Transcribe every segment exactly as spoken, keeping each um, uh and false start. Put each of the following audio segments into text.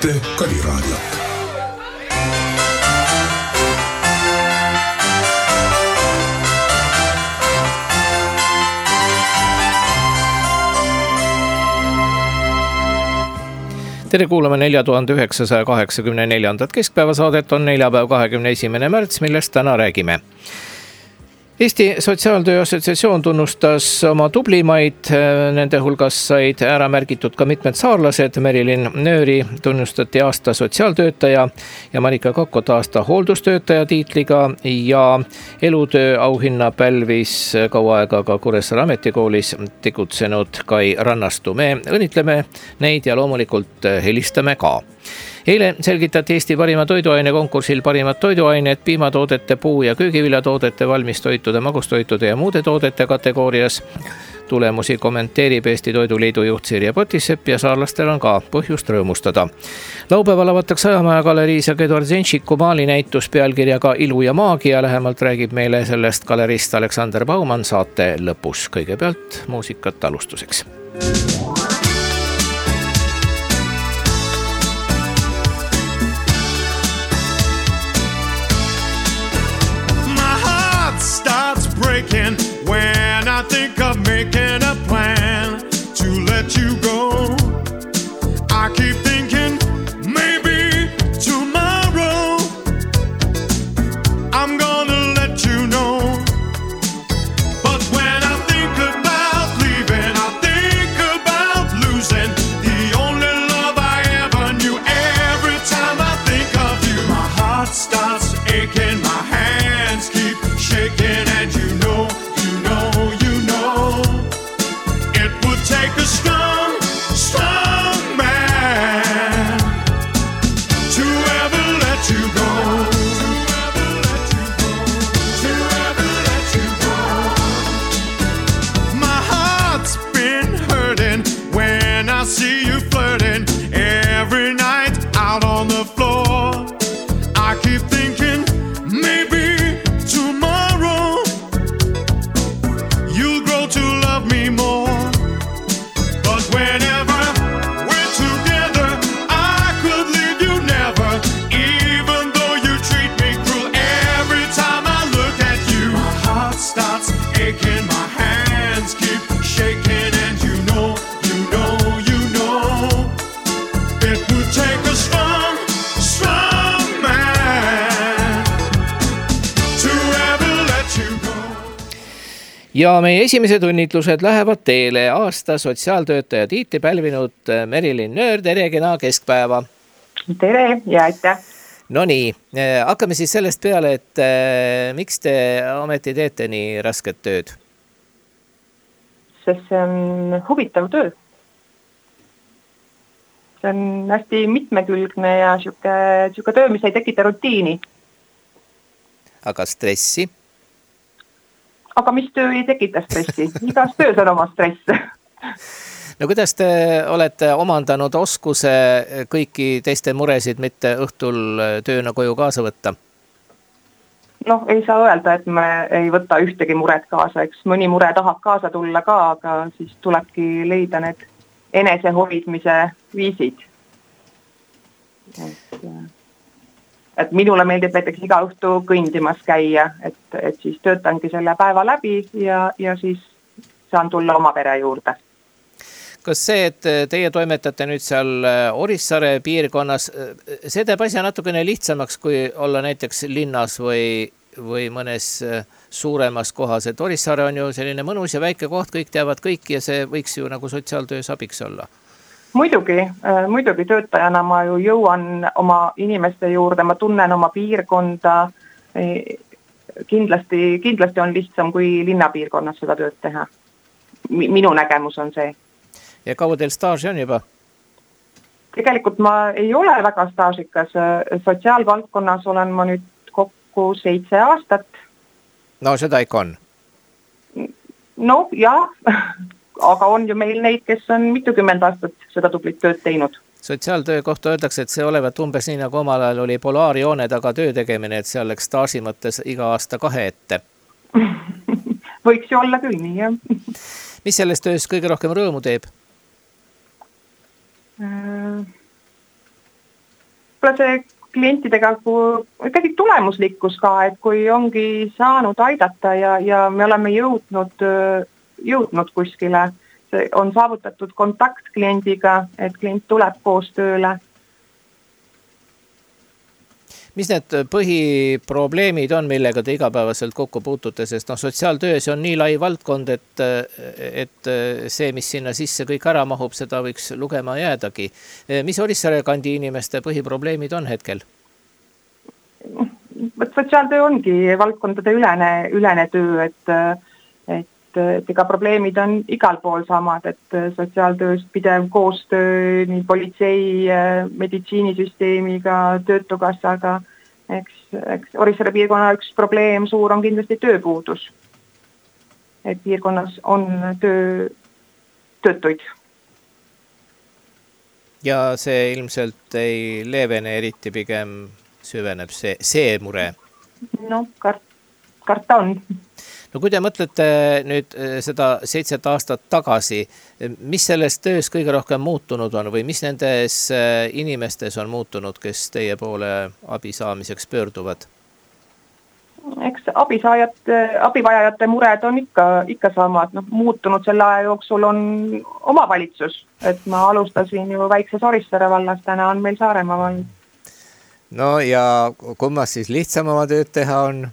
kuulate Kaliraadiot. Tere kuulame nelja tuhande üheksasaja kaheksakümne neljandat keskpäevasaadet, on neljapäev kahekümne esimene märts, millest täna räägime. Eesti Sotsiaaltöö Assotsiatsioon tunnustas oma tublimaid, nende hulgas said ära märgitud ka mitmed saarlased. Merilin Nööri tunnustati aasta sotsiaaltöötaja ja Marika Kakot aasta hooldustöötaja tiitliga ja elutöö auhinna pälvis kaua aega ka Kuressaare ametikoolis tegutsenud Kai Rannastu. Me õnnitleme neid ja loomulikult helistame ka. Eile selgitati Eesti parima toiduaine konkursil parimad toiduained piimatoodete, puu- ja köögiviljatoodete, valmistoitude, magustoitude ja muude toodete kategoorias. Tulemusi kommenteerib Eesti Toiduliidu juht Sirje Potissepp ja saarlastel on ka põhjust rõõmustada. Laupäeval avatakse Ajamaja galeriis ja Eduard Zenšiku maalinäitus pealkirjaga Ilu ja maagia. Lähemalt räägib meile sellest galerist Aleksander Baumann saate lõpus. Kõigepealt muusikat alustuseks. When I think of making a plan to let you go, I keep thinking maybe tomorrow I'm gonna let you know. But when I think about leaving, I think about losing the only love I ever knew. Every time I think of you, my heart starts aching, my hands keep shaking, and you know, you know, you know, it would take a strong, strong man to ever let you go, to ever let you go. My heart's been hurting when I see you flirting every night out on the floor. I keep thinking maybe tomorrow you'll grow to love me more. But whenever we're together, I could leave you never, even though you treat me cruel. Every time I look at you, my heart starts aching, my hands keep shaking, and you know, you know, you know, it would take a strong, strong man to ever let you go. Ja meie esimesed õnnitlused lähevad teele. Aasta sotsiaaltöötaja tiitli pälvinud Merilin Nöör, tere kena keskpäeva. Tere ja aitäh. No nii, hakkame siis sellest peale, et miks te ometi teete nii rasket tööd? Sest see on huvitav töö. See on hästi mitmekülgne ja siuke, siuke töö, mis ei tekita rutiini. Aga stressi? Aga mis töö ei tekita stressi? Igas töös on oma stress. No kuidas te olete omandanud oskuse kõiki teiste muresid mitte õhtul tööna koju kaasa võtta? Noh, ei saa öelda, et me ei võta ühtegi muret kaasa. Eks mõni mure tahab kaasa tulla ka, aga siis tulebki leida need enesehoidmise viisid. Et, et minule meeldib näiteks iga õhtu kõndimas käia, et, et siis töötangi selle päeva läbi ja, ja siis saan tulla oma pere juurde. Kas see, et teie toimetate nüüd seal Orissaare piirkonnas, see teeb asja natukene lihtsamaks, kui olla näiteks linnas või, või mõnes suuremas kohas, et Orissaare on ju selline mõnus ja väike koht, kõik teavad kõiki ja see võiks ju nagu sotsiaaltöös abiks olla. Muidugi, muidugi töötajana ma ju jõuan oma inimeste juurde, ma tunnen oma piirkonda, kindlasti, kindlasti on lihtsam kui linnapiirkonnas seda tööd teha. Minu nägemus on see. Ja kaua teil staaži on juba? Tegelikult ma ei ole väga staažikas. Sotsiaalvaldkonnas olen ma nüüd kokku seitse aastat. No seda ikka on. No jah, aga on ju meil neid, kes on mitukümmend aastat seda tublit tööd teinud. Sotsiaaltöö kohta öeldakse, et see olevat umbes nii nagu omal ajal oli polaarjoone taga töö tegemine, et seal läks staaži mõttes iga aasta kahe ette. Võiks ju olla küll nii, jah. Mis selles töös kõige rohkem rõõmu teeb? võib-olla see klientidega ikkagi tulemuslikkus ka, et kui ongi saanud aidata ja, ja me oleme jõudnud, jõudnud kuskile, see on saavutatud kontakt kliendiga, et klient tuleb koos tööle. Mis need põhiprobleemid on, millega te igapäevaselt kokku puutute, sest no, sotsiaaltöös on nii lai valdkond, et, et see, mis sinna sisse kõik ära mahub, seda võiks lugema jäädagi. Mis Orissaare kandi inimeste põhiprobleemid on hetkel? Sotsiaaltöö ongi valdkondade ülene, ülene töö, et, et, et ega probleemid on igal pool samad, et sotsiaaltööst pidev koostöö nii politsei, meditsiinisüsteemiga, töötukassaga, eks, eks Orissaare piirkonna üks probleem suur on kindlasti tööpuudus. Et piirkonnas on töö, töötuid. Ja see ilmselt ei leevene eriti, pigem süveneb see, see mure. No, kart, karta on. No kui te mõtlete nüüd seda seitset aastat tagasi, mis selles töös kõige rohkem muutunud on või mis nendes inimestes on muutunud, kes teie poole abi saamiseks pöörduvad? Eks abisaajate, abivajajate mured on ikka, ikka samad. No, muutunud selle aja jooksul on omavalitsus, et ma alustasin ju väikses Orissaare vallas, täna on meil Saaremaa vald. No ja kummas siis lihtsam oma tööd teha on?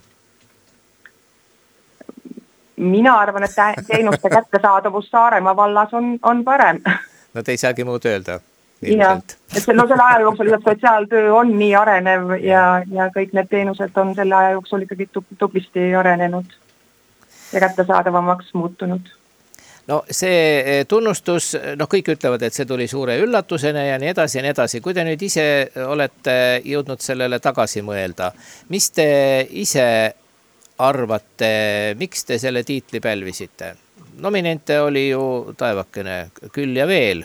Mina arvan, et teenuste kättesaadavus Saaremaa vallas on, on parem. No te ei saagi muud öelda. Ja, et no selle aja jooksul sotsiaaltöö on nii arenev ja, ja kõik need teenused on selle aja jooksul ikkagi tublisti arenenud ja kättesaadavamaks muutunud. No see tunnustus, no kõik ütlevad, et see tuli suure üllatusena ja nii edasi ja nii edasi. Kui te nüüd ise olete jõudnud sellele tagasi mõelda, mis te ise arvate, miks te selle tiitli pälvisite? Nominente oli ju taevakene küll ja veel.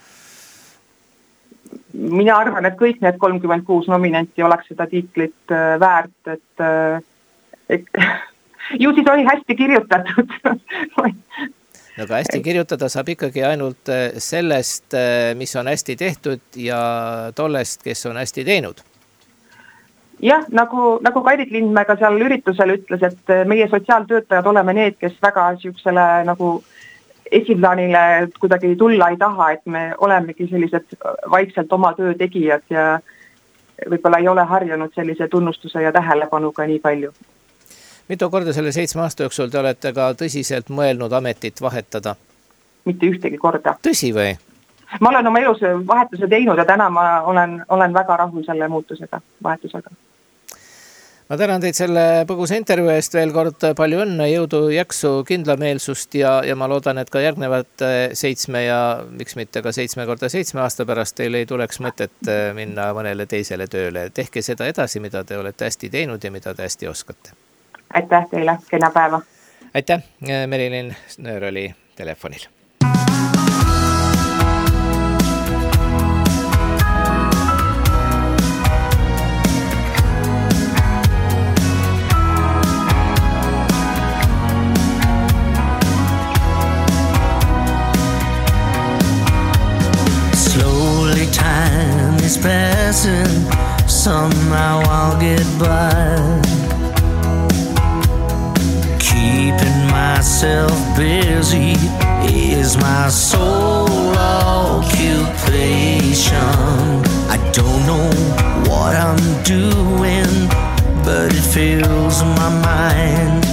Mina arvan, et kõik need kolmkümmend kuus nominenti oleks seda tiitlit väärt, et, et ju siis oli hästi kirjutatud. No aga hästi kirjutada saab ikkagi ainult sellest, mis on hästi tehtud ja tollest, kes on hästi teinud. Jah, nagu, nagu Kairit Lindmäega seal üritusel ütles, et meie sotsiaaltöötajad oleme need, kes väga siuksele nagu esiplaanile kuidagi tulla ei taha, et me olemegi sellised vaikselt oma töö tegijad ja võib-olla ei ole harjunud sellise tunnustuse ja tähelepanuga nii palju. Mitu korda selle seitsme aasta jooksul te olete ka tõsiselt mõelnud ametit vahetada? Mitte ühtegi korda. Tõsi või? Ma olen oma elus vahetuse teinud ja täna ma olen, olen väga rahul selle muutusega, vahetusega. Ma tänan teid selle põgusa intervjuu eest veel kord, palju õnne, jõudu, jaksu, kindlameelsust ja, ja ma loodan, et ka järgnevad seitsme ja miks mitte ka seitsme korda seitsme aasta pärast teil ei tuleks mõtet minna mõnele teisele tööle. Tehke seda edasi, mida te olete hästi teinud ja mida te hästi oskate. Aitäh teile, kena päeva. Aitäh, Merilin Snöör oli telefonil. Passing, somehow I'll get by, keeping myself busy is my sole occupation. I don't know what I'm doing, but it fills my mind,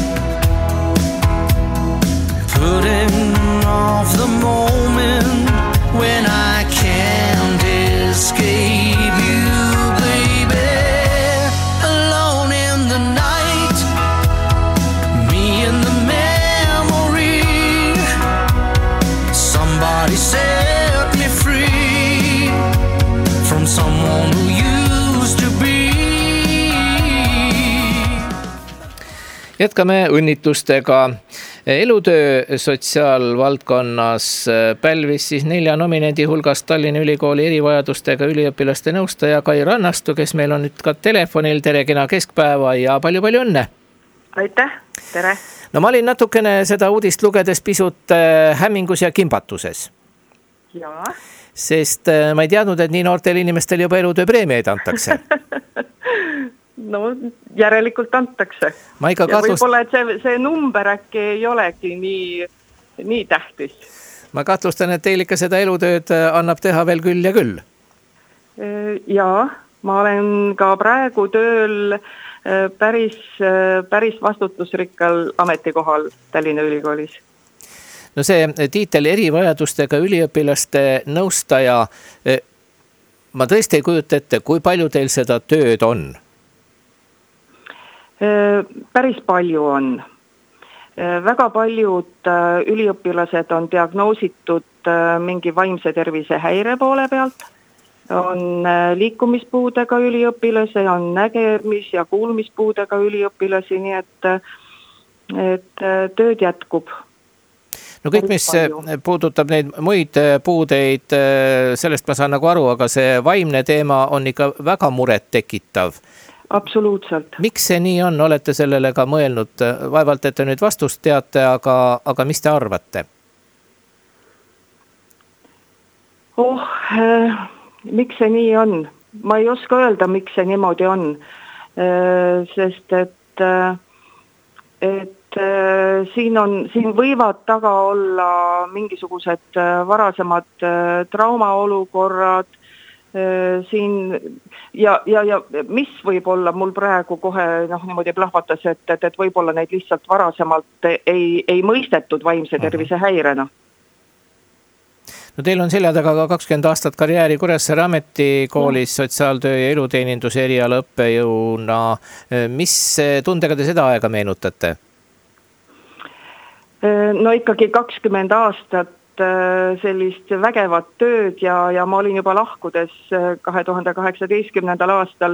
putting off the moment when I can't escape you, baby. Alone in the night, me in the memory. Somebody set me free from someone who used to be. Jätkame õnnitlustega. Elutöö sotsiaalvaldkonnas pälvis siis nelja nominendi hulgast Tallinna Ülikooli erivajadustega üliõpilaste nõustaja Kai Rannastu, kes meil on nüüd ka telefonil. Tere, kena keskpäeva ja palju-palju õnne. Aitäh, tere. No ma olin natukene seda uudist lugedes pisut hämmingus ja kimbatuses. jaa. Sest ma ei teadnud, et nii noortel inimestel juba elutööpreemiaid antakse. No järelikult antakse. Ma ikka ja katlust... võib-olla, et see, see number äkki ei olegi nii, nii tähtis. Ma katlustan, et teil ikka seda elutööd annab teha veel küll ja küll. Jaa, ma olen ka praegu tööl päris, päris vastutusrikkal ametikohal Tallinna Ülikoolis. No see tiitel erivajadustega üliõpilaste nõustaja, ma tõesti ei kujuta ette, kui palju teil seda tööd on? Päris palju on. Väga paljud üliõpilased on diagnoositud mingi vaimse tervise häire poole pealt. On liikumispuudega üliõpilasi, on nägemis- ja kuulmispuudega üliõpilasi, nii et, et tööd jätkub. No kõik, mis puudutab neid muid puudeid, sellest ma saan nagu aru, aga see vaimne teema on ikka väga muret tekitav. Absoluutselt. Miks see nii on? Olete sellele ka mõelnud? Vaevalt, et te nüüd vastust teate, aga, aga mis te arvate? Oh, äh, miks see nii on? Ma ei oska öelda, miks see niimoodi on. Äh, sest et, et Siin, on, siin võivad taga olla mingisugused varasemad traumaolukorrad siin ja, ja, ja mis võib olla mul praegu kohe noh, niimoodi plahvatas, et, et, et võib-olla neid lihtsalt varasemalt ei, ei mõistetud vaimse tervise häirena. No teil on selja taga ka kakskümmend aastat karjääri Kuressaare Ametikoolis sotsiaaltöö ja eluteeninduse eriala õppejõuna. Mis tundega te seda aega meenutate? No ikkagi kakskümmend aastat sellist vägevat tööd ja, ja ma olin juba lahkudes kahe tuhande kaheksateistkümnendal aastal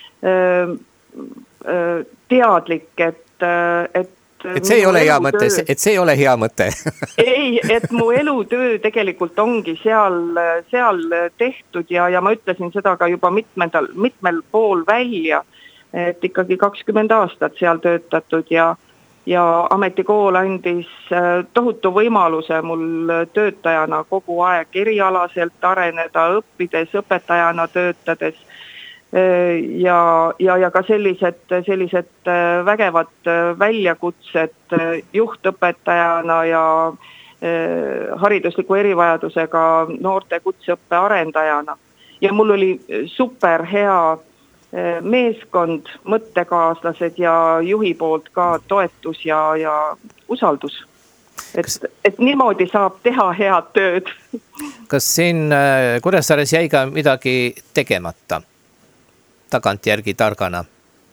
teadlik, et, et et see ei ole hea mõte, et see ei ole hea mõte. Ei, et mu elutöö tegelikult ongi seal, seal tehtud ja, ja ma ütlesin seda ka juba mitmendal, mitmel pool välja, et ikkagi kakskümmend aastat seal töötatud ja ja ametikool andis tohutu võimaluse mul töötajana kogu aeg erialaselt areneda, õppides, õpetajana töötades ja, ja, ja ka sellised, sellised vägevad väljakutsed juhtõpetajana ja haridusliku erivajadusega noorte kutseõppe arendajana. Ja mul oli super hea meeskond, mõttekaaslased ja juhi poolt ka toetus ja, ja usaldus. Et, et niimoodi saab teha head tööd. Kas siin Kuressaares jäi ka midagi tegemata tagantjärgi targana?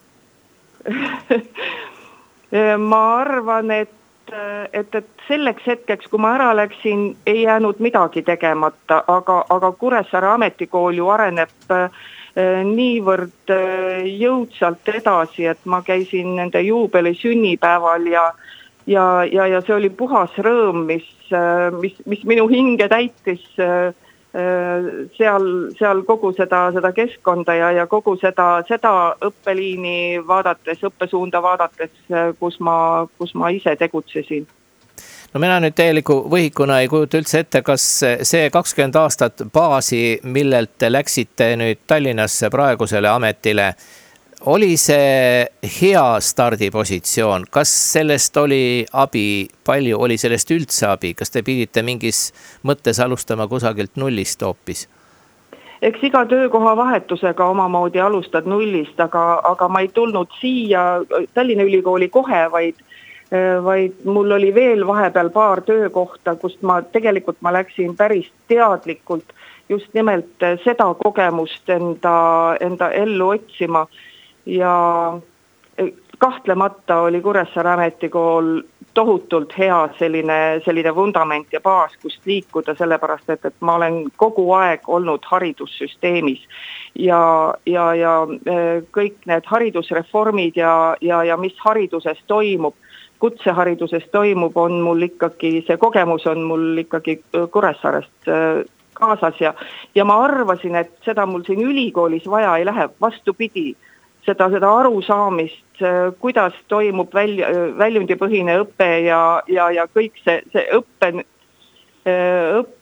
Ma arvan, et, et, et selleks hetkeks, kui ma ära läksin, ei jäänud midagi tegemata, aga, aga Kuressaare Ametikool ju areneb niivõrd jõudsalt edasi, et ma käisin nende juubeli sünnipäeval ja, ja, ja, ja see oli puhas rõõm, mis, mis, mis minu hinge täitis seal, seal kogu seda, seda keskkonda ja, ja kogu seda, seda õppeliini vaadates, õppesuunda vaadates, kus ma, kus ma ise tegutsesin. No mina nüüd täieliku võhikuna ei kujuta üldse ette, kas see kakskümmend aastat baasi, millelt te läksite nüüd Tallinnasse praegusele ametile, oli see hea stardipositsioon? Kas sellest oli abi palju? Oli sellest üldse abi? Kas te pidite mingis mõttes alustama kusagilt nullist hoopis? Eks iga töökoha vahetusega omamoodi alustad nullist, aga, aga ma ei tulnud siia Tallinna Ülikooli kohe, vaid vaid mul oli veel vahepeal paar töökohta, kust ma tegelikult ma läksin päris teadlikult just nimelt seda kogemust enda, enda ellu otsima ja kahtlemata oli Kuressaare Ametikool tohutult hea selline, selline vundament ja baas, kust liikuda, sellepärast et, et ma olen kogu aeg olnud haridussüsteemis ja, ja, ja kõik need haridusreformid ja, ja, ja mis hariduses toimub, kutsehariduses toimub, on mul ikkagi, see kogemus on mul ikkagi Kuressaarest kaasas ja, ja ma arvasin, et seda mul siin ülikoolis vaja ei lähe, vastupidi, seda, seda arusaamist, kuidas toimub välja, väljundipõhine õpe ja, ja, ja kõik see, see õppe, õppe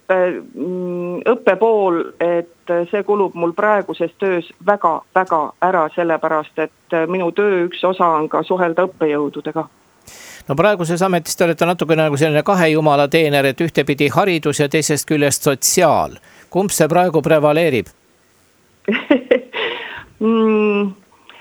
õppe, õppe pool, et see kulub mul praeguses töös väga, väga ära, sellepärast, et minu töö üks osa on ka suhelda õppejõududega. No praeguses ametis te olete natuke nagu selline kahe jumala teener, et ühtepidi haridus ja teisest küljest sotsiaal. Kumb see praegu prevaleerib? mm,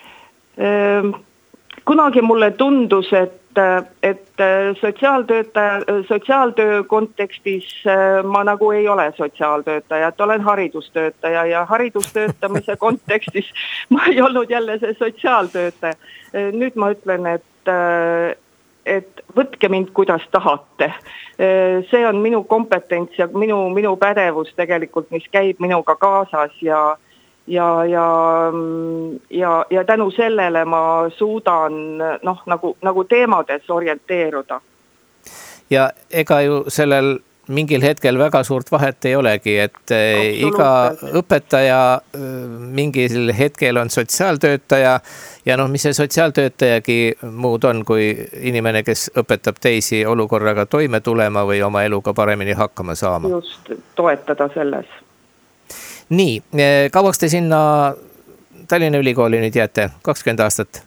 kunagi mulle tundus, et et sotsiaaltöötaja, sotsiaaltöö kontekstis ma nagu ei ole sotsiaaltöötaja, et olen haridustöötaja ja haridustöötamise kontekstis ma ei olnud jälle see sotsiaaltöötaja. Nüüd ma ütlen, et, et võtke mind kuidas tahate. See on minu kompetents ja minu, minu pädevus tegelikult, mis käib minuga kaasas ja Ja, ja, ja, ja tänu sellele ma suudan noh, nagu, nagu teemades orienteeruda. Ja ega ju sellel mingil hetkel väga suurt vahet ei olegi, et iga õpetaja mingil hetkel on sotsiaaltöötaja ja noh, mis see sotsiaaltöötajagi muud on, kui inimene, kes õpetab teisi olukorraga toime tulema või oma eluga paremini hakkama saama. Just toetada selles. Nii, kauaks te sinna Tallinna Ülikooli nüüd jääte? kakskümmend aastat?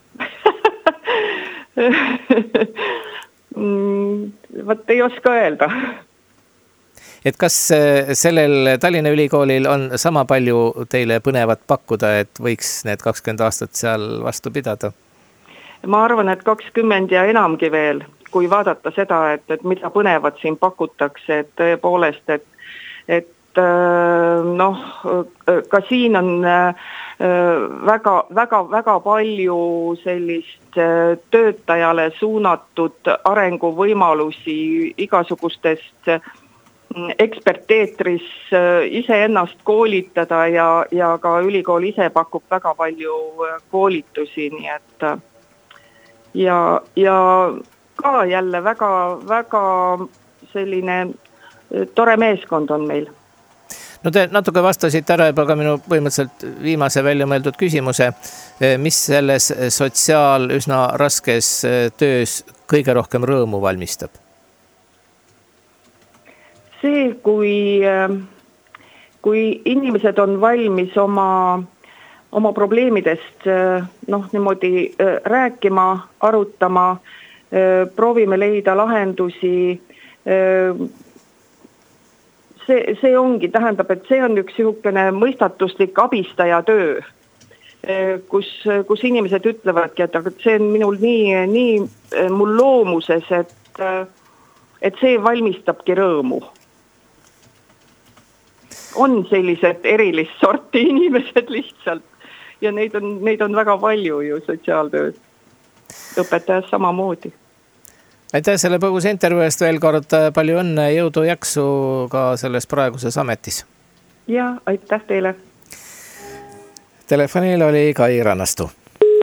Võt ei oska öelda. Et kas sellel Tallinna Ülikoolil on sama palju teile põnevat pakkuda, et võiks need kakskümmend aastat seal vastu pidada? Ma arvan, et kakskümmend ja enamgi veel, kui vaadata seda, et, et mida põnevat siin pakutakse, et tõepoolest, et, et noh, ka siin on väga, väga, väga palju sellist töötajale suunatud arenguvõimalusi igasugustest eksperteetris iseennast koolitada ja, ja ka ülikool ise pakub väga palju koolitusi, nii et ja, ja ka jälle väga, väga selline tore meeskond on meil. No te natuke vastasite ära juba ka minu põhimõtteliselt viimase välja mõeldud küsimuse, mis selles sotsiaal üsna raskes töös kõige rohkem rõõmu valmistab? See, kui, kui inimesed on valmis oma, oma probleemidest noh, niimoodi rääkima, arutama, proovime leida lahendusi, See, see ongi, tähendab, et see on üks niisugune mõistatuslik abistaja töö, kus, kus inimesed ütlevadki, et see on minul nii, nii mul loomuses, et, et see valmistabki rõõmu. On sellised erilist sorti inimesed lihtsalt ja neid on, neid on väga palju ju sotsiaaltöös. Õpetajas samamoodi. Aitäh selle põgusa intervjuu eest veel kord, palju õnne, jõudu, jaksu ka selles praeguses ametis. Ja, aitäh teile. Telefonil oli Kai Rannastu.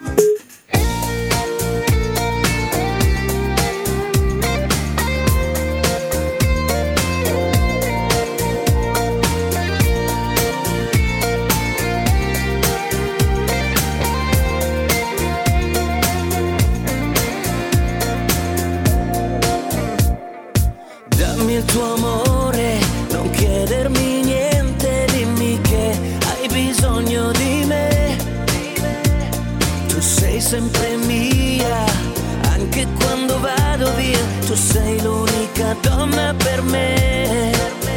Sempre mia, anche quando vado via, tu sei l'unica donna per me.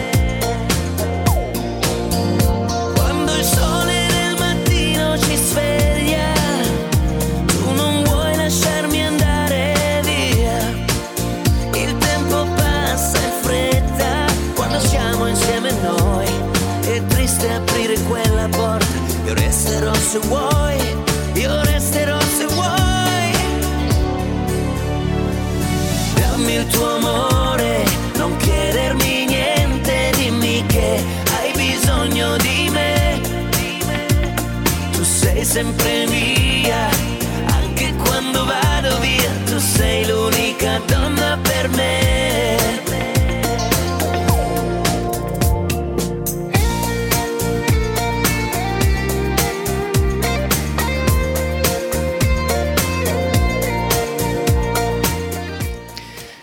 Quando il sole del mattino ci sveglia, tu non vuoi lasciarmi andare via. Il tempo passa in fretta quando siamo insieme noi. È triste aprire quella porta, io resterò se vuoi, io resterò se vuoi. Dammi il tuo amore, non chiedermi niente, dimmi che hai bisogno di me. Tu sei sempre mia, anche quando vado via, tu sei l'unica donna per me.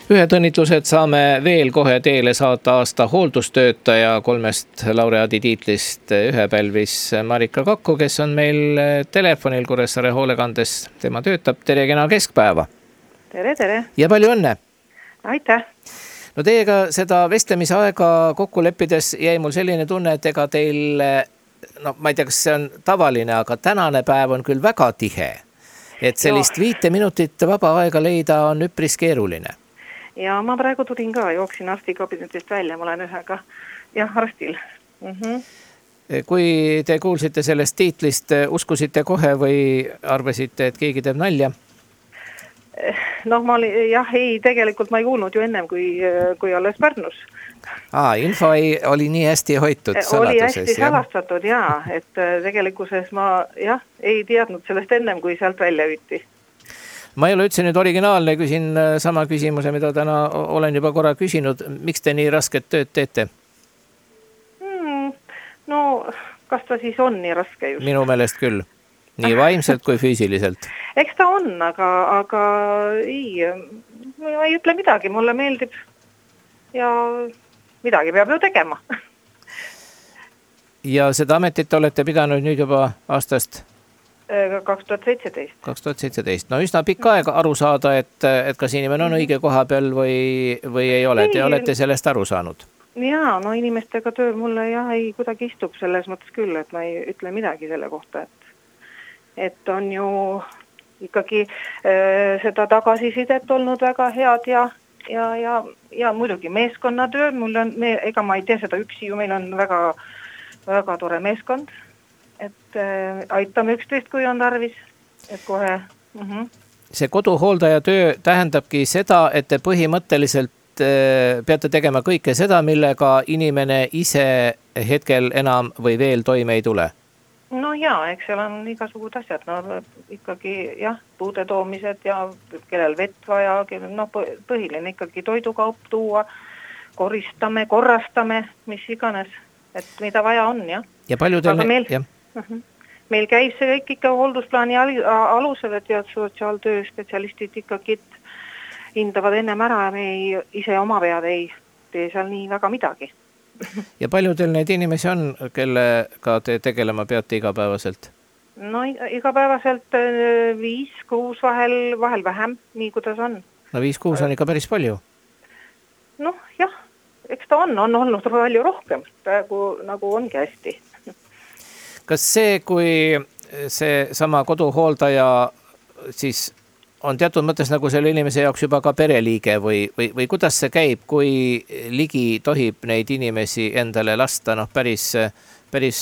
ühed õnnitlused saame veel kohe teele saata aasta hooldustöötaja kolmest laureaadi tiitlist. Ühe pälvis Marika Kakku, kes on meil telefonil Kuressaare hoolekandes. Tema töötab. Tere kena keskpäeva. Tere, tere. Ja palju õnne. Aitäh. No teiega seda vestlemise aega kokku leppides jäi mul selline tunne, et ega teil, no ma ei tea, kas see on tavaline, aga tänane päev on küll väga tihe. Et sellist ja. viite minutit vaba aega leida on üpris keeruline. Ja ma praegu tulin ka, jooksin arstikabinetist välja, ma olen ühega jah, arstil. Mm-hmm. Kui te kuulsite sellest tiitlist, uskusite kohe või arvasite, et keegi teeb nalja? Noh, ma oli, jah, ei, tegelikult ma ei kuulnud ju ennem, kui, kui alles Pärnus. Aa, info ei, oli nii hästi hoitud saladuses. Oli hästi salastatud, jaa, et tegelikkuses ma jah, ei teadnud sellest ennem, kui sealt välja hüüti. Ma ei ole üldse nüüd originaalne, küsin sama küsimuse, mida täna olen juba korra küsinud. Miks te nii rasket tööd teete? Hmm, no, kas ta siis on nii raske just? Minu meelest küll. Nii vaimselt kui füüsiliselt. Eks ta on, aga, aga ei, ma ei ütle midagi, mulle meeldib ja midagi peab ju tegema. Ja seda ametit olete pidanud nüüd juba aastast? kaks tuhat seitseteist. kaks tuhat seitseteist. No üsna pikka aega aru saada, et, et kas inimene on õige koha peal või, või ei ole. Te olete sellest aru saanud? Jaa, no inimestega töö mulle jah, ei kuidagi istub selles mõttes küll, et ma ei ütle midagi selle kohta, et, et on ju ikkagi äh, seda tagasisidet olnud väga head ja, ja, ja, ja muidugi meeskonnatöö, mul on, me, ega ma ei tee seda üksi ju, meil on väga, väga tore meeskond. Et äh, aitame üksteist, kui on tarvis, et kohe. Mm-hmm. See koduhooldaja töö tähendabki seda, et te põhimõtteliselt äh, peate tegema kõike seda, millega inimene ise hetkel enam või veel toime ei tule. No jaa, eks seal on igasugud asjad, no ikkagi jah, puude toomised ja kellel vett vaja, no põhiline ikkagi toidukaup tuua, koristame, korrastame, mis iganes, et mida vaja on, jah. Ja palju teil... Meil... jah. Meil käib see kõik ikka hooldusplaani alusel, et ja sotsiaaltöö spetsialistid ikkagi hindavad ennem ära ja me ei, ise oma pead ei tee seal nii väga midagi. Ja palju teil neid inimesi on, kellega te tegelema peate igapäevaselt? No igapäevaselt viis, kuus vahel, vahel vähem, nii kuidas on. No viis, kuus on ikka päris palju. Noh, jah, eks ta on, on olnud palju rohkem, praegu nagu ongi hästi. Kas see, kui see sama koduhooldaja siis on teatud mõttes nagu selle inimese jaoks juba ka pereliige või, või, või kuidas see käib, kui ligi tohib neid inimesi endale lasta, noh päris, päris,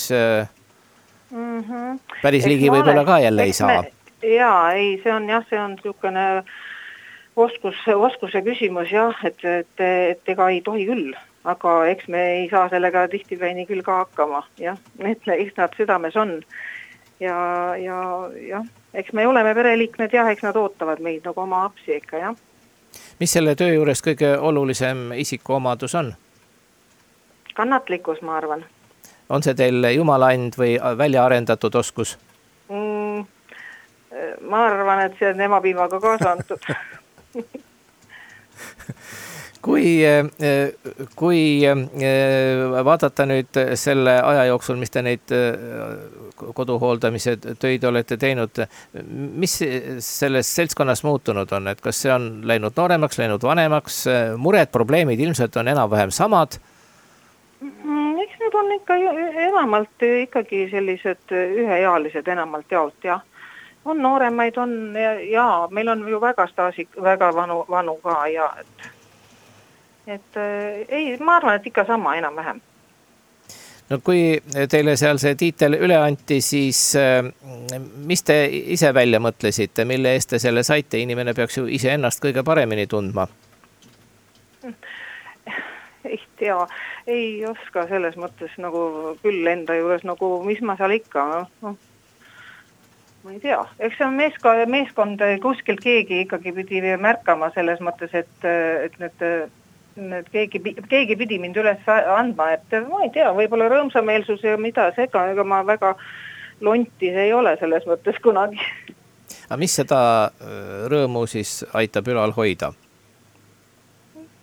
mm-hmm. päris ligi võib-olla ka jälle ei saa? Jaa, ei, see on jah, see on niisugune oskus, oskuse küsimus jah, et, et, et ega ei tohi küll. Aga eks me ei saa sellega tihtipäini küll ka hakkama, jah, et eks nad südames on ja, ja, jah, eks me oleme pereliikmed, jah, eks nad ootavad meid nagu oma apsi ikka, jah. Mis selle töö juures kõige olulisem isikuomadus on? Kannatlikkus, ma arvan. On see teil jumala and või välja arendatud oskus? Mm, ma arvan, et see on emapiimaga kaasa antud. Kui, kui vaadata nüüd selle aja jooksul, mis te neid koduhooldamise töid olete teinud, mis selles seltskonnas muutunud on, et kas see on läinud nooremaks, läinud vanemaks, mured, probleemid ilmselt on enam-vähem samad? Eks need on ikka enamalt ikkagi sellised üheealised enamalt jaolt, jah. On nooremaid, on ja, ja meil on ju väga staasi, väga vanu, vanu ka ja et et äh, ei, ma arvan, et ikka sama enam-vähem. No kui teile seal see tiitel üle anti, siis äh, mis te ise välja mõtlesite, mille eest te selle saite? Inimene peaks ju ise ennast kõige paremini tundma. Ei tea, ei oska selles mõttes nagu küll enda juures, nagu mis ma seal ikka, noh. Ma ei tea, eks see on meeskond, meeskond kuskilt keegi ikkagi pidi märkama selles mõttes, et, et need Need keegi, keegi pidi mind üles andma, et ma ei tea, võib-olla rõõmsameelsus ja mida sega, ega ma väga lontis ei ole selles mõttes kunagi. Aga mis seda rõõmu siis aitab ülal hoida?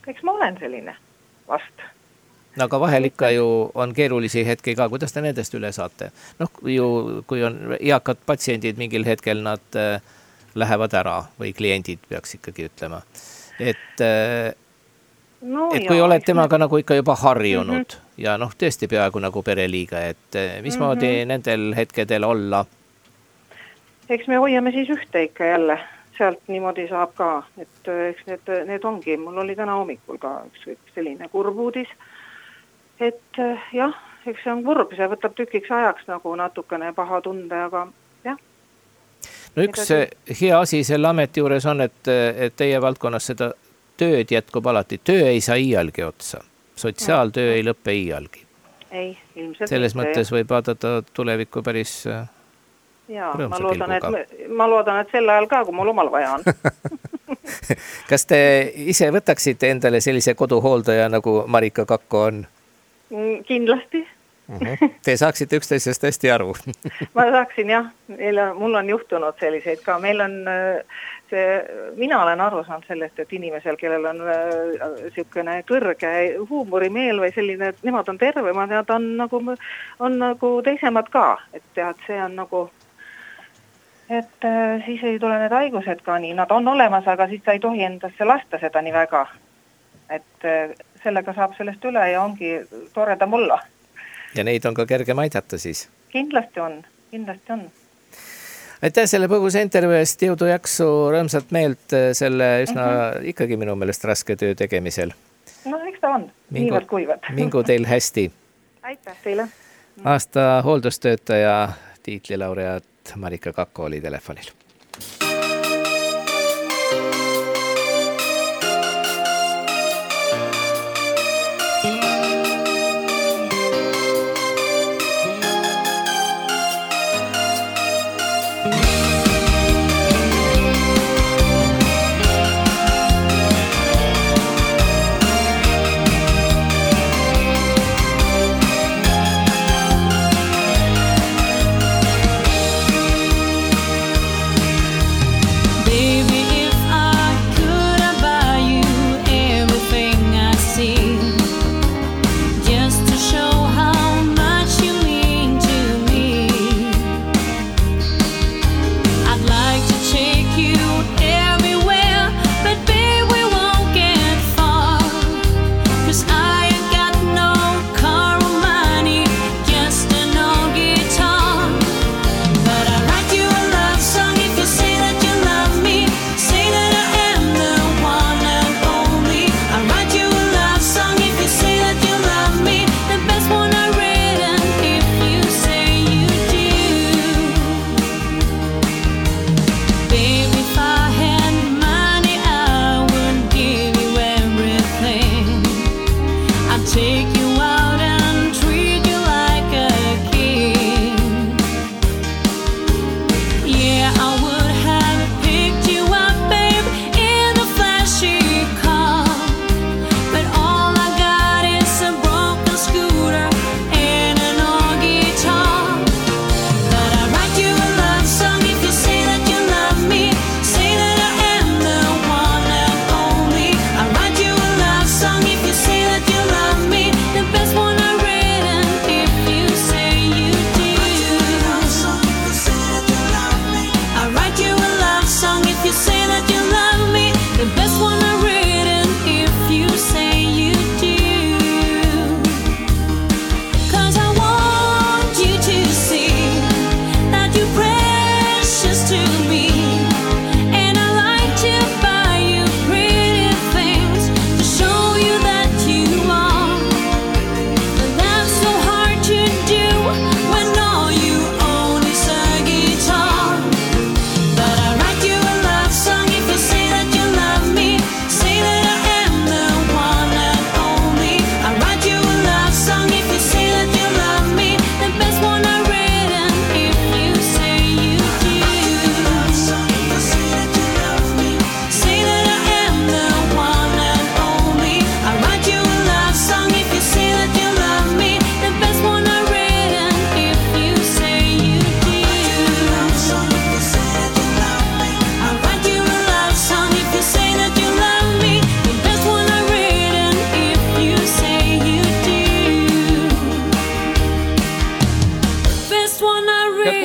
eks ma olen selline vast. No aga vahel ikka ju on keerulisi hetki ka, kuidas te nendest üle saate? Noh, ju kui on eakad patsiendid mingil hetkel, nad äh, lähevad ära või kliendid peaks ikkagi ütlema. Et, äh, no et jaa, kui oled eks temaga me... nagu ikka juba harjunud mm -hmm. ja noh, tõesti peaaegu nagu pereliiga, et mismoodi mm -hmm. nendel hetkedel olla? Eks me hoiame siis ühte ikka jälle. Sealt niimoodi saab ka, et eks need, need ongi, mul oli täna hommikul ka üks, üks selline kurb uudis, et jah, eks see on kurb, see võtab tükiks ajaks nagu natukene paha tunde, aga jah. No üks hea asi selle ameti juures on, et, et teie valdkonnas seda tööd jätkub alati, töö ei saa iialgi otsa, sotsiaaltöö no. ei lõppe iialgi. Ei, ilmselt. Selles mõttes võib vaadata tulevikku päris jaa, ma loodan, et, ma loodan, et sel ajal ka, kui mul omal vaja on. Kas te ise võtaksite endale sellise koduhooldaja, nagu Marika Kakko on? Kindlasti. Te saaksite üksteisest hästi aru. Ma saaksin jah, mul on juhtunud selliseid ka, meil on see, mina olen aru saanud sellest, et inimesel, kellel on niisugune kõrge huumorimeel või selline, et nemad on tervemad ja ta on nagu, on nagu teisemad ka, et tead, see on nagu et äh, siis ei tule need haigused ka nii, nad on olemas, aga siis ta ei tohi endasse lasta seda nii väga, et äh, sellega saab sellest üle ja ongi toredam olla. Ja neid on ka kergem aidata siis? Kindlasti on, kindlasti on. Aitäh selle põgusa intervjuu eest, jõudu jaksu, rõõmsat meelt selle üsna mm -hmm. ikkagi minu meelest raske töö tegemisel. No eks ta on, mingu, niivõrd kuivad. Mingu teil hästi. Aitäh teile. Aasta hooldustöötaja tiitlilaureaat Marika Kakko oli telefonil.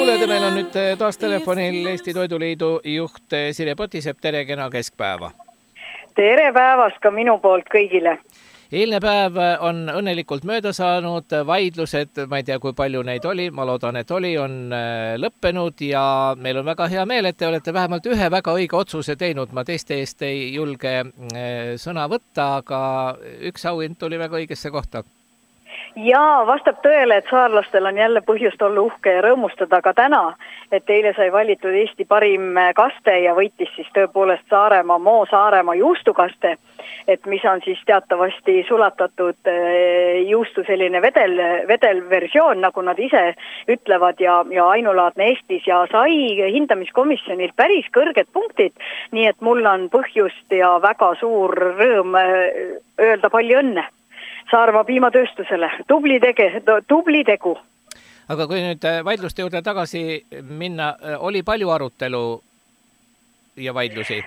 kuuled, meil on nüüd taas telefonil Eesti Toiduliidu juht Sirje Potisepp, tere, kena keskpäeva. Tere päevast ka minu poolt kõigile. Eilne päev on õnnelikult mööda saanud, vaidlused, ma ei tea, kui palju neid oli, ma loodan, et oli, on lõppenud ja meil on väga hea meel, et te olete vähemalt ühe väga õige otsuse teinud. Ma teiste eest ei julge sõna võtta, aga üks auhind tuli väga õigesse kohta. Jaa, vastab tõele, et saarlastel on jälle põhjust olla uhke ja rõõmustada ka täna, et eile sai valitud Eesti parim kaste ja võitis siis tõepoolest Saaremaa, Moo Saaremaa juustukaste, et mis on siis teatavasti sulatatud juustu selline vedel, vedel versioon, nagu nad ise ütlevad ja, ja ainulaadne Eestis ja sai hindamiskomisjonilt päris kõrged punktid, nii et mul on põhjust ja väga suur rõõm öelda palju õnne Saaremaa piimatööstusele. Tubli, tege, tubli tegu. Aga kui nüüd vaidluste juurde tagasi minna, oli palju arutelu ja vaidlusi?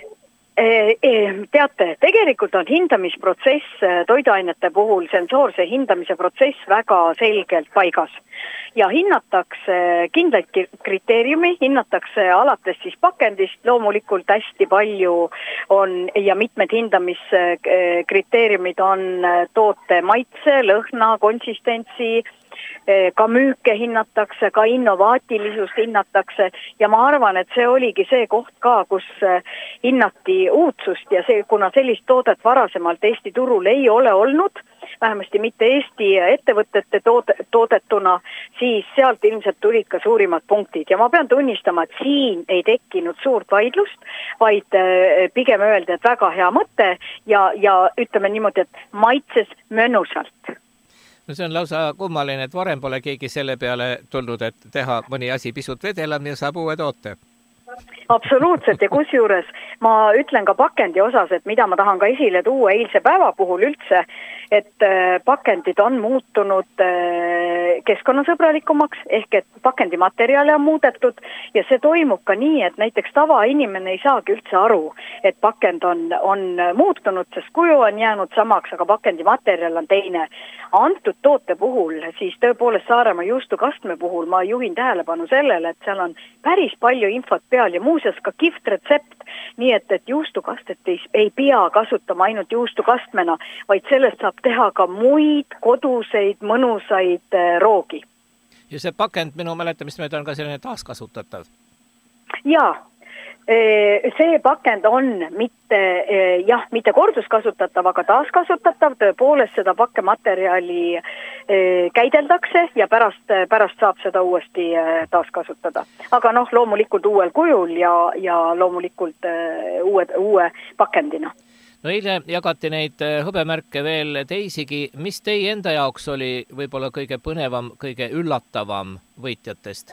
Teate, tegelikult on hindamisprotsess toiduainete puhul, sensoorse hindamise protsess väga selgelt paigas. Ja hinnatakse kindlaid kriteeriumi, hinnatakse alates siis pakendist, loomulikult hästi palju on ja mitmed hindamiskriteeriumid on toote maitse, lõhna, konsistentsi, ka müüke hinnatakse, ka innovaatilisust hinnatakse ja ma arvan, et see oligi see koht ka, kus hinnati uudsust ja see, kuna sellist toodet varasemalt Eesti turul ei ole olnud, vähemasti mitte Eesti ettevõtete tood, toodetuna, siis sealt ilmselt tulid ka suurimad punktid ja ma pean tunnistama, et siin ei tekkinud suurt vaidlust, vaid pigem öeldi, et väga hea mõte ja, ja ütleme niimoodi, et maitses mõnusalt. No see on lausa kummaline, et varem pole keegi selle peale tulnud, et teha mõni asi pisut vedelam ja saab uue toote. Absoluutselt ja kusjuures ma ütlen ka pakendi osas, et mida ma tahan ka esile tuua eilse päeva puhul üldse, et pakendid on muutunud keskkonnasõbralikumaks ehk et pakendimaterjale on muudetud ja see toimub ka nii, et näiteks tavainimene ei saagi üldse aru, et pakend on, on muutunud, sest kuju on jäänud samaks, aga pakendimaterjal on teine. Antud toote puhul, siis tõepoolest Saaremaa juustukastme puhul ma juhin tähelepanu sellele, et seal on päris palju infot peal ja muuseas ka kihvt retsept, nii et, et juustukastet ei, ei pea kasutama ainult juustukastmena, vaid sellest saab teha ka muid koduseid, mõnusaid roogi. Ja see pakend minu mäletamist mööda on ka selline taaskasutatav? Jaa, see pakend on mitte, jah, mitte korduskasutatav, aga taaskasutatav, tõepoolest seda pakkematerjali käideldakse ja pärast, pärast saab seda uuesti taaskasutada. Aga noh, loomulikult uuel kujul ja, ja loomulikult uue, uue pakendina. No eile jagati neid hõbemärke veel teisigi. Mis teie enda jaoks oli võib-olla kõige põnevam, kõige üllatavam võitjatest?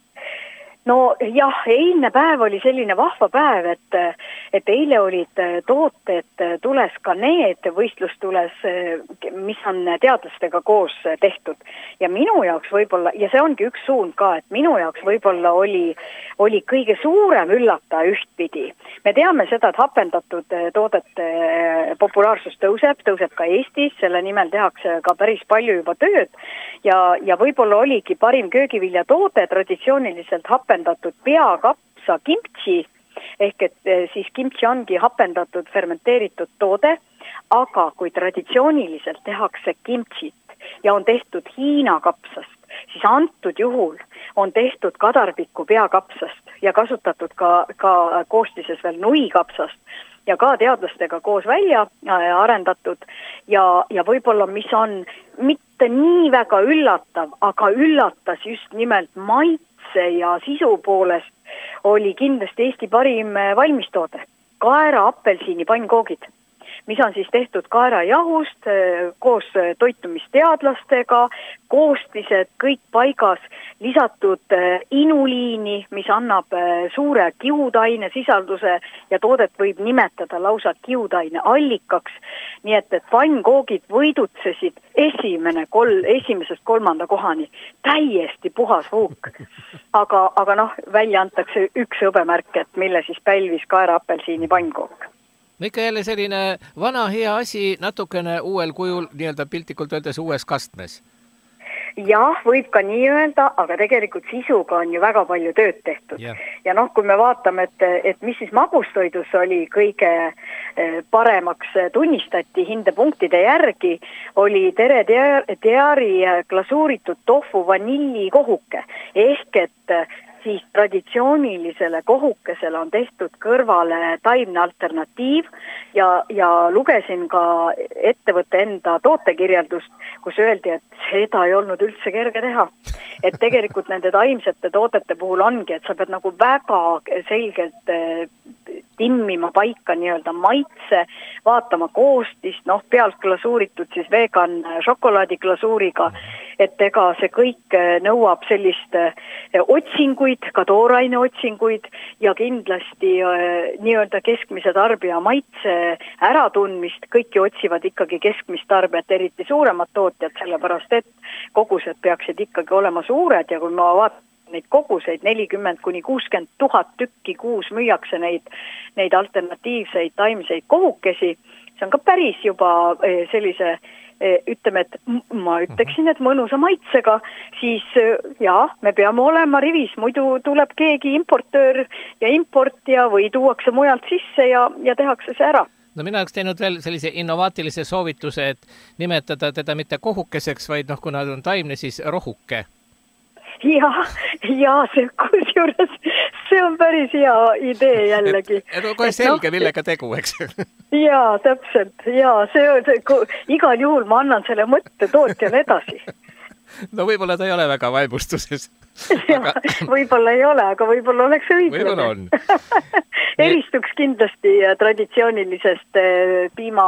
No jah, eilne päev oli selline vahva päev, et, et eile olid tooted tules ka need võistlustules, mis on teadlastega koos tehtud. Ja minu jaoks võib-olla, ja see ongi üks suund ka, et minu jaoks võib-olla oli, oli kõige suurem üllata ühtpidi. Me teame seda, et hapendatud toodete populaarsus tõuseb, tõuseb ka Eestis, selle nimel tehakse ka päris palju juba tööd ja, ja võib-olla oligi parim köögivilja toode traditsiooniliselt hapendatud hapendatud peakapsa kimchi, ehk et siis kimchi ongi hapendatud fermenteeritud toode, aga kui traditsiooniliselt tehakse kimchit ja on tehtud Hiina kapsast, siis antud juhul on tehtud kadarpiku peakapsast ja kasutatud ka, ka koostises veel nuikapsast ja ka teadlastega koos välja arendatud ja, ja võib-olla mis on mitte nii väga üllatav, aga üllatas just nimelt mait ja sisu poolest oli kindlasti Eesti parim valmistoode. Kaera apelsiini pannkoogid, mis on siis tehtud kaerajahust koos toitumisteadlastega, koostised kõik paigas, lisatud inuliini, mis annab suure kiudaine sisalduse ja toodet võib nimetada lausa kiudaine allikaks. Nii et, et pannkoogid võidutsesid esimene kol, esimesest kolmanda kohani. Täiesti puhas huuk. Aga, aga noh, välja antakse üks hõbemärk, et mille siis pälvis kaera apelsiini pannkoog. Ikka jälle selline vana hea asi natukene uuel kujul, nii-öelda piltlikult öeldes uues kastmes. jah, võib ka nii öelda, aga tegelikult sisuga on ju väga palju tööd tehtud. Jah. Ja noh, kui me vaatame, et, et mis siis magustoidus oli kõige paremaks tunnistati hindepunktide järgi, oli Tere Diari glasuuritud tofu vanillikohuke. Ehk et siis traditsioonilisele kohukesele on tehtud kõrvale taimne alternatiiv ja, ja lugesin ka ettevõtte enda tootekirjeldust, kus öeldi, et seda ei olnud üldse kerge teha. Et tegelikult nende taimsete toodete puhul ongi, et sa pead nagu väga selgelt timmima paika nii-öelda maitse, vaatama koostist, noh pealt glasuuritud siis vegan šokolaadiglasuuriga, et ega see kõik nõuab sellist otsinguid, ka tooraine otsinguid ja kindlasti nii-öelda keskmise tarbija maitse äratundmist, kõiki otsivad ikkagi keskmist tarbijat, eriti suuremad tootjad, sellepärast et kogused peaksid ikkagi olema suured ja kui ma vaatan neid koguseid, nelikümmend kuni kuuskümmend tuhat tükki kuus müüakse neid, neid alternatiivseid taimseid kohukesi, see on ka päris juba sellise, ütleme, et ma ütleksin, et mõnusa maitsega, siis jah, me peame olema rivis, muidu tuleb keegi importöör ja import ja või tuuakse mujalt sisse ja, ja tehakse see ära. No mina oleks teinud veel sellise innovaatilise soovituse, et nimetada teda mitte kohukeseks, vaid noh, kuna on taimne, siis rohuke. Ja, ja see kusjuures, see on päris hea idee jällegi. Et, et on kohe selge, no, millega tegu, eks? Jaa, täpselt. Jaa, see on, see, igal juhul ma annan selle mõtte tootjale edasi. No võib-olla ta ei ole väga vaimustuses. Aga... võib-olla ei ole, aga võib-olla oleks õiglane. Võib-olla on. Eristuks kindlasti traditsioonilisest piima,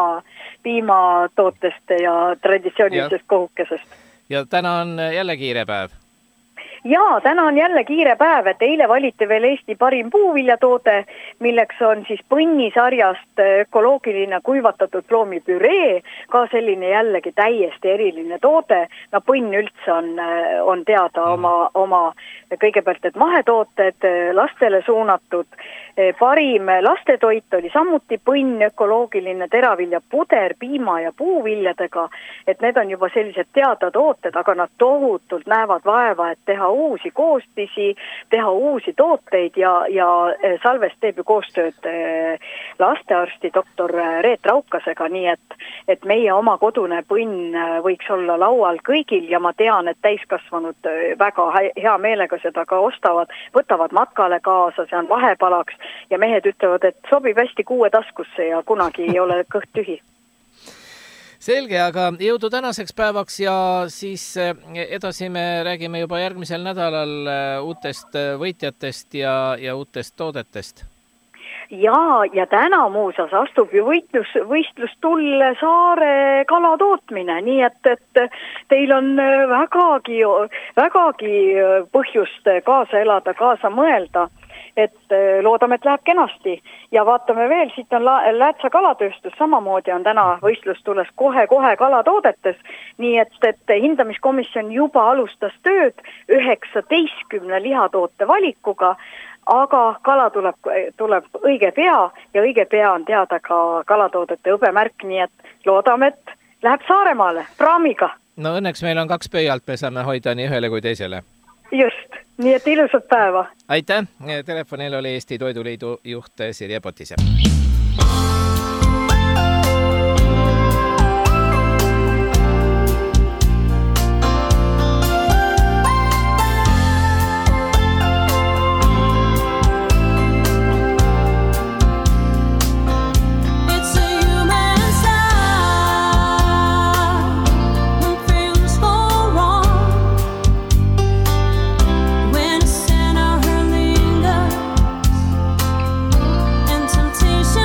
piimatootest ja traditsioonilisest ja. kohukesest. Ja täna on jälle kiire päev. Jaa, täna on jälle kiire päev, et eile valiti veel Eesti parim puuviljatoode, milleks on siis põnnisarjast ökoloogiline kuivatatud ploomipüree, ka selline jällegi täiesti eriline toode. No põnn üldse on, on teada oma, oma kõigepealt, et mahetooted lastele suunatud. Parim lastetoit oli samuti põnn, ökoloogiline teravilja puder, piima ja puuviljadega, et need on juba sellised teada tooted, aga nad tohutult näevad vaeva, et teha uusi koostisi, teha uusi tooteid ja, ja Salves teeb ju koostööd lastearsti doktor Reet Raukasega, nii et, et meie oma kodune põnn võiks olla laual kõigil ja ma tean, et täiskasvanud väga hea meelega seda ka ostavad, võtavad matkale kaasa, see on vahepalaks ja mehed ütlevad, et sobib hästi kuue taskusse ja kunagi ei ole kõht tühi. Selge, aga jõudu tänaseks päevaks ja siis edasi me räägime juba järgmisel nädalal uutest võitjatest ja, ja uutest toodetest. Ja, ja täna muusas astub ju võitlus, võistlus Tulle saare kalatootmine, nii et, et teil on vägagi, vägagi põhjust kaasa elada, kaasa mõelda. Et loodame, et läheb kenasti ja vaatame veel, siit on Läätsa kalatööstus, samamoodi on täna võistlus tules kohe-kohe kalatoodetes, nii et, et hindamiskomisjon juba alustas tööd üheksateistkümne lihatoote valikuga, aga kala tuleb, tuleb õige pea ja õige pea on teada ka kalatoodete hõbemärk, nii et loodame, et läheb Saaremaale praamiga. No õnneks meil on kaks pöialt, me saame hoida nii ühele kui teisele. Just, nii et ilusat päeva. Aitäh, telefonil oli Eesti Toiduliidu juht Sirje Potise. Temptation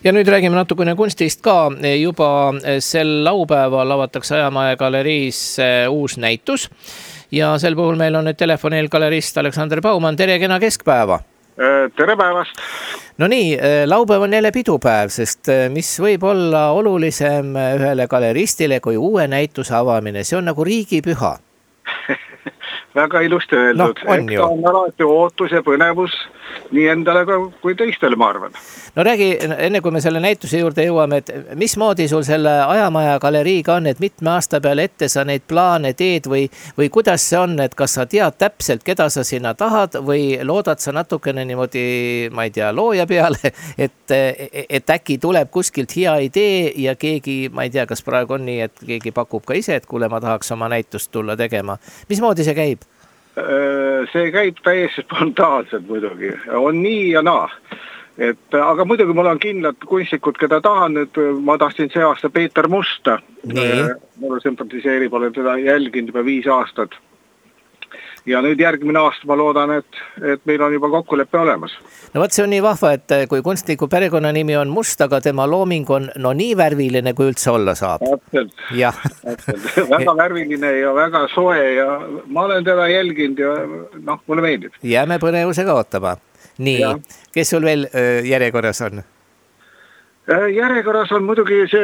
Ja nüüd räägime natukene kunstist ka. Juba sel laupäeval avatakse Ajamaja galeriis uus näitus. Ja sel puhul meil on nüüd telefonil galerist Aleksander Baumann. Tere, kena keskpäeva! Tere päevast! No nii, laupäev on jälle pidupäev, sest mis võib olla olulisem ühele galeristile kui uue näituse avamine? See on nagu riigipüha. Väga ilusti öeldud. No, on ju. On alati ootus ja põnevus nii endale kui teistele, ma arvan. No räägi, enne kui me selle näituse juurde jõuame, et mismoodi sul selle Ajamaja galeriiga on, et mitme aasta peale ette sa neid plaane teed või, või kuidas see on, et kas sa tead täpselt, keda sa sinna tahad või loodad sa natukene niimoodi, ma ei tea, looja peale, et, et äkki tuleb kuskilt hea idee ja keegi, ma ei tea, kas praegu on nii, et keegi pakub ka ise, et kuule, ma tahaks oma näitust tulla tegema. Mismoodi see käib? See käib täiesti spontaanselt muidugi. On nii ja naa. Et, aga muidugi mul on kindlad kunstnikud, keda tahan. Nüüd ma tahtsin see aasta Peeter Musta. Mulle sympatiseerib, olen teda jälginud juba viis aastat. Ja nüüd järgmine aasta ma loodan, et, et meil on juba kokkuleppe olemas. No võt, see on nii vahva, et kui kunstniku perekonna nimi on Must, aga tema looming on no nii värviline, kui üldse olla saab. Täpselt. Ja. Täpselt. Väga värviline ja väga soe ja ma olen teda jälginud ja noh, mulle meeldib. Jääme põnevusega ootama. Nii, ja. Kes sul veel järjekorras on? Järjekorras on muidugi see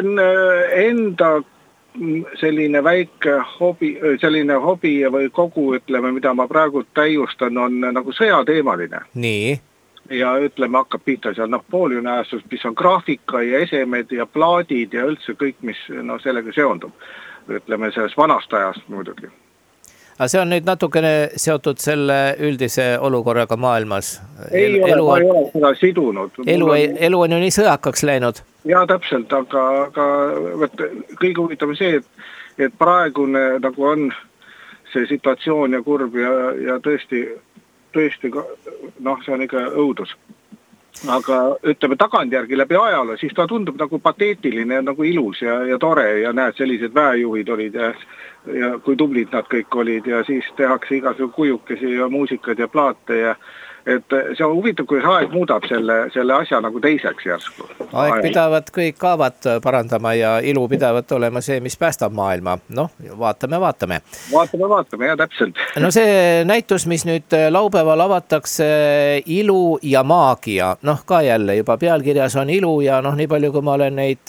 enda selline väike hobi, selline hobi või kogu, ütleme, mida ma praegu täiustan, on nagu sõjateemaline. Nii. Ja ütleme, hakkab pihta seal Napoleoni ajastus, mis on graafika ja esemed ja plaadid ja üldse kõik, mis no, sellega seondub. Ütleme, selles vanast ajast muidugi. Aga see on nüüd natukene seotud selle üldise olukorraga maailmas. Ei ole, elu, ma ei ole seda sidunud. Elu, on... elu on ju nii sõjakaks läinud. Ja täpselt, aga, aga võt, kõige huvitav see, et, et praegune nagu on see situatsioon ja kurb ja, ja tõesti, tõesti noh, see on ikka õudus. Aga ütleme tagantjärgi läbi ajalo, siis ta tundub nagu pateetiline ja nagu ilus ja, ja tore ja näed, sellised väejuhid olid ja, ja kui tublid nad kõik olid ja siis tehakse igasugu kujukesi ja muusikad ja plaate ja et see on huvitav, kui aeg muudab selle, selle asja nagu teiseks järsku. Aeg pidavat kõik kaavad parandama ja ilu pidavat olema see, mis päästab maailma. Noh, vaatame, vaatame. Vaatame, vaatame, ja täpselt. No see näitus, mis nüüd laupäeval avatakse, ilu ja maagia. Noh, ka jälle juba pealkirjas on ilu ja noh, nii palju, kui ma olen neid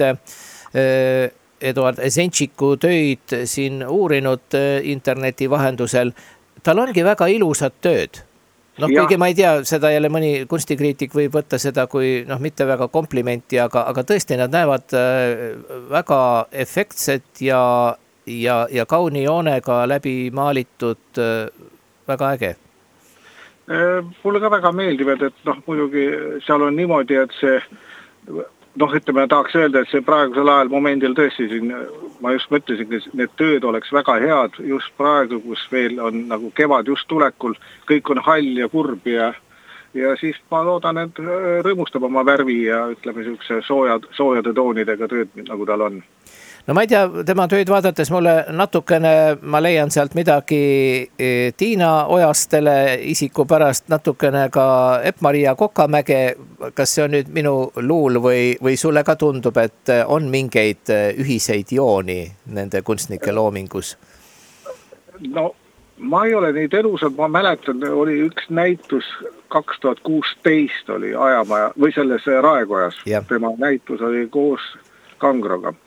Eduard Zenčiku töid siin uurinud interneti vahendusel, tal ongi väga ilusad tööd. Noh, kuigi ma ei tea, seda jälle mõni kunstikriitik võib võtta seda kui noh, mitte väga komplimenti, aga, aga tõesti nad näevad väga efektsed ja, ja, ja kauni joonega läbi maalitud väga äge. Mulle ka väga meeldivad, et noh, muidugi seal on niimoodi, et see noh, ütleme, tahaks öelda, et see praegusel ajal momendil tõesti siin, ma just mõtlesin, et need tööd oleks väga head just praegu, kus veel on nagu kevad just tulekul, kõik on hall ja kurb ja, ja siis ma loodan, et rõõmustab oma värvi ja ütleme, niisuguse soojad, soojade toonidega tööd, nagu tal on. No ma ei tea, tema tööd vaadates mulle natukene, ma leian sealt midagi Tiina Ojastele isiku pärast natukene ka Epp-Maria Kokamäge. Kas see on nüüd minu luul või, või sulle ka tundub, et on mingeid ühiseid jooni nende kunstnike loomingus? No ma ei ole neid elusad, ma mäletan, oli üks näitus kaks tuhat kuusteist oli Ajamaja või selles Raekojas. Ja. Tema näitus oli koos Kangroga.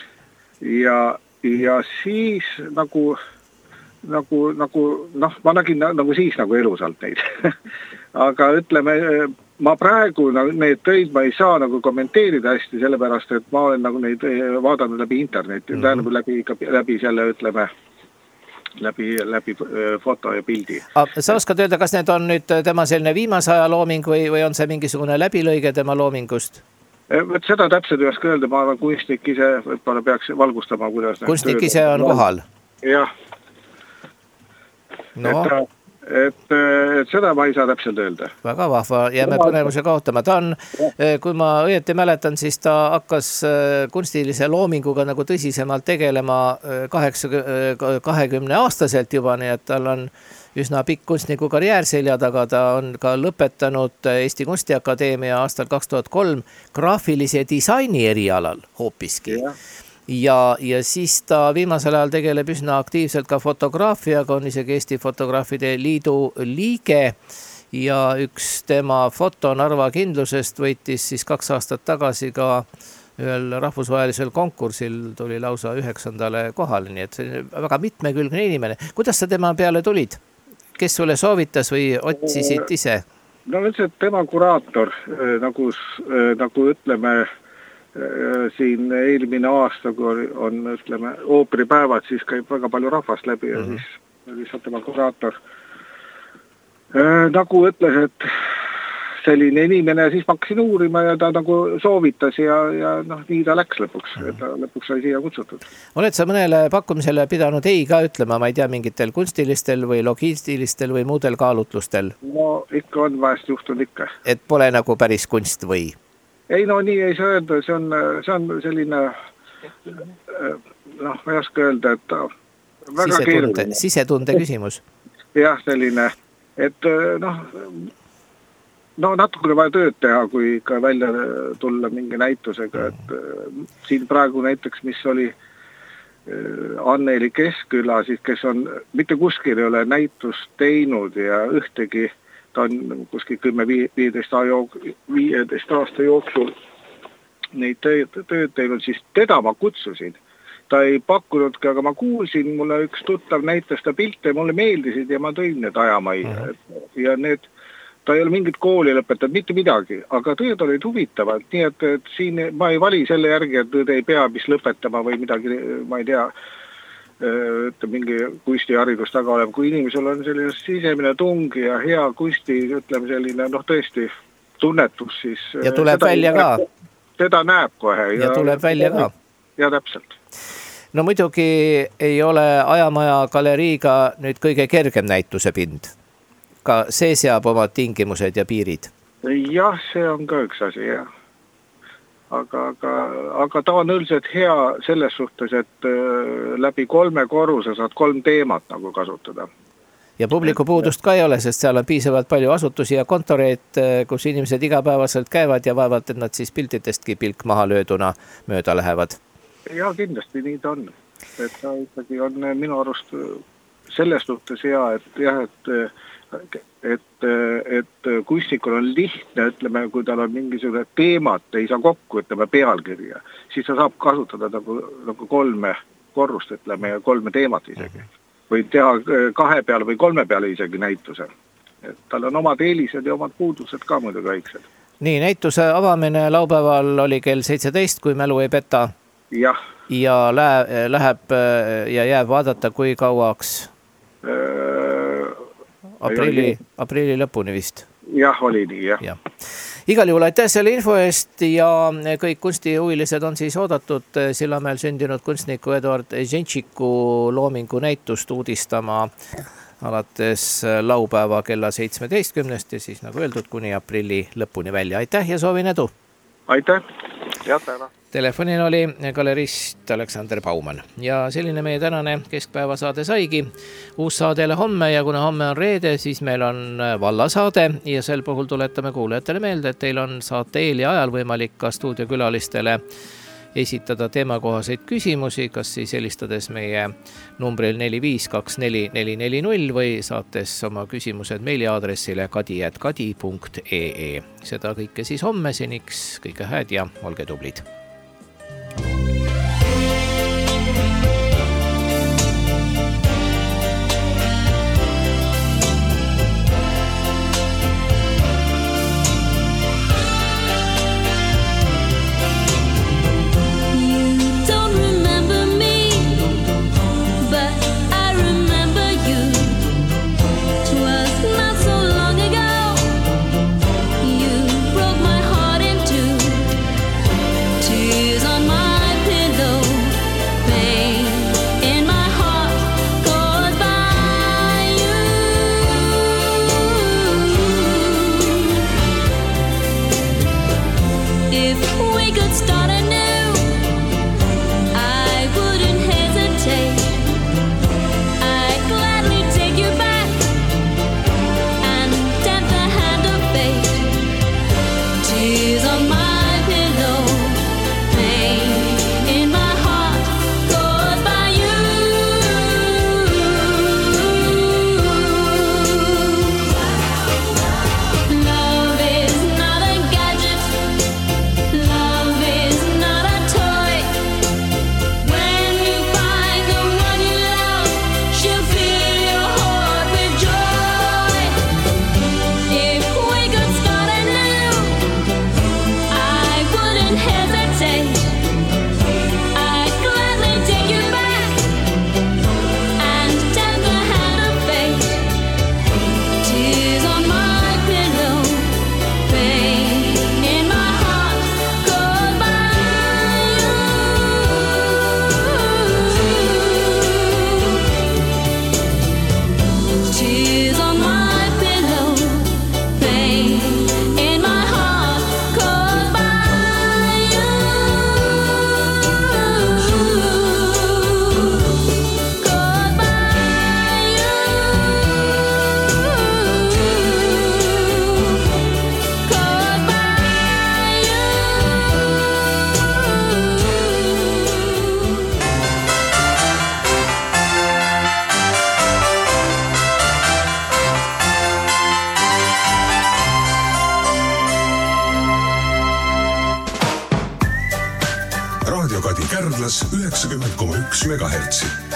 Ja, ja siis nagu, nagu, nagu, noh, ma nägin nagu siis nagu elusalt neid. Aga ütleme, ma praegu need töid ma ei saa nagu kommenteerida hästi, sellepärast, et ma olen nagu neid vaadanud läbi interneti, mm-hmm. tähendab läbi, läbi selle, ütleme, läbi, läbi foto ja pildi. Sa oskad öelda, kas need on nüüd tema selline viimase aja looming või, või on see mingisugune läbilõige tema loomingust? Võt seda täpselt ei oska öelda, ma olen kunstnik ise, võib-olla peaks valgustama, kuidas... Kunstnik ise on kohal? Jah. No. Et, et, et seda ma ei saa täpselt öelda. Väga vahva, jääme põnevuse kaotama. Ta on, kui ma õieti mäletan, siis ta hakkas kunstilise loominguga nagu tõsisemalt tegelema kahekümne aastaselt juba, nii et tal on üsna pikk kunstniku karjäär selja taga, ta on ka lõpetanud Eesti Kunstiakadeemia aastal kaks tuhat kolm graafilise disaini erialal hoopiski. Ja. Ja, ja siis ta viimasel ajal tegeleb üsna aktiivselt ka fotograafiaga, on isegi Eesti Fotograafide Liidu liige ja üks tema foto Narva kindlusest võitis siis kaks aastat tagasi ka ühel rahvusvahelisel konkursil, tuli lausa üheksandale kohale, nii et see on väga mitmekülgne inimene. Kuidas sa tema peale tulid? Kes sulle soovitas või otsisid ise? No ütles, et tema kuraator, nagu, nagu ütleme, siin eelmine aasta, kui on, ütleme, ooperipäevad, siis käib väga palju rahvast läbi ja mm-hmm. siis lihtsalt tema kuraator nagu ütles, et selline inimene, siis ma hakkasin uurima ja ta nagu soovitas ja, ja noh, nii ta läks lõpuks, mm-hmm. ta lõpuks sai siia kutsutud. Oled sa mõnele pakkumisele pidanud ei ka ütlema, ma ei tea, mingitel kunstilistel või logistilistel või muudel kaalutlustel? No ikka on vahest juhtunud ikka. Et pole nagu päris kunst või? Ei, no nii ei saa öelda, see on, see on selline, noh, ma ei oska öelda, et väga sisetunde, keeruline. Sisetunde küsimus. Jah, selline, et noh, no natukene vaja tööd teha, kui ikka välja tulla mingi näitusega, et siin praegu näiteks, mis oli Anneli Keskküla, siis kes on, mitte kuskil ei ole näitust teinud ja ühtegi ta on kuskil kümme viieteist aasta jooksul neid tööd, tööd teinud, siis teda ma kutsusin. Ta ei pakkunudki, aga ma kuulsin, mulle üks tuttav näitas ta pilte, mulle meeldisid ja ma tõin need ajamai. Ja need, ta ei ole mingit kooli lõpetanud, mitte midagi, aga tööd olid huvitavad, nii et, et siin ma ei vali selle järgi, et tööd ei pea mis lõpetama või midagi, ma ei tea, et mingi kunstiharidus taga olema, kui inimesel on selline sisemine tung ja hea kunsti, ütleme selline, noh tõesti tunnetus, siis ja tuleb seda, välja ka. Teda näeb kohe. Ja, ja tuleb välja ka. Ja täpselt. No muidugi ei ole Ajamaja galeriiga nüüd kõige kergem näituse pind. Ka see seab omad tingimused ja piirid. Jah, see on ka üks asi, jah. Aga, aga, aga ta on üldiselt hea selles suhtes, et läbi kolme korruse saad kolm teemat nagu kasutada. Ja publiku puudust ka ei ole, sest seal on piisavalt palju asutusi ja kontoreid, kus inimesed igapäevaselt käivad ja vaevalt, et nad siis piltidestki pilk maha lööduna mööda lähevad. Ja kindlasti nii ta on. Et ta ikkagi on minu arust selles suhtes hea, et jah, et et, et kunstnikul on lihtne, ütleme, kui tal on mingisugune teemat, ei saa kokku, ütleme, pealkirja, siis ta saab kasutada nagu, nagu kolme korrust, ütleme, ja kolme teemat isegi. Või teha kahe peale või kolme peale isegi näituse. Et tal on omad eelised ja omad puudused ka muidu väiksed. Nii, näituse avamine laupäeval oli kell seitseteist, kui mälu ei peta. Jah. Ja läheb ja jääb vaadata, kui kauaks? Aprilli, aprilli lõpuni vist. Jah, oli nii, jah. Ja. Igal juhul aitäh selle info eest ja kõik kunstihuvilised on siis oodatud Sillamäel sündinud kunstniku Eduard Ženšiku loomingu näitust uudistama alates laupäeva kella seitsmeteistkümnest ja siis nagu öeldud kuni aprilli lõpuni välja. Aitäh ja soovin edu! Aitäh! Jätena! Telefonin oli galerist Aleksander Baumann ja selline meie tänane keskpäeva saade saigi. Uus saadele homme ja kuna homme on reede, siis meil on vallasaade ja sel puhul tuletame kuulajatele meelde, et teil on saate eel ja ajal võimalik ka stuudiokülalistele esitada teemakohaseid küsimusi, kas siis helistades meie numbril neli viis kaks neli neli neli null või saates oma küsimused meiliaadressile kadi at kadi punkt ee. Seda kõike siis homme, seniks kõike hääd ja olge tublid. don't hesitate. I'd gladly take you back and take the hand of fate. Tears on my pillow, pain in my heart caused by you. Tears on my pillow, pain in my heart caused by you. Caused by you. Caused by Raadio Kadi Kärdlas üheksakümmend koma üks megahertsi.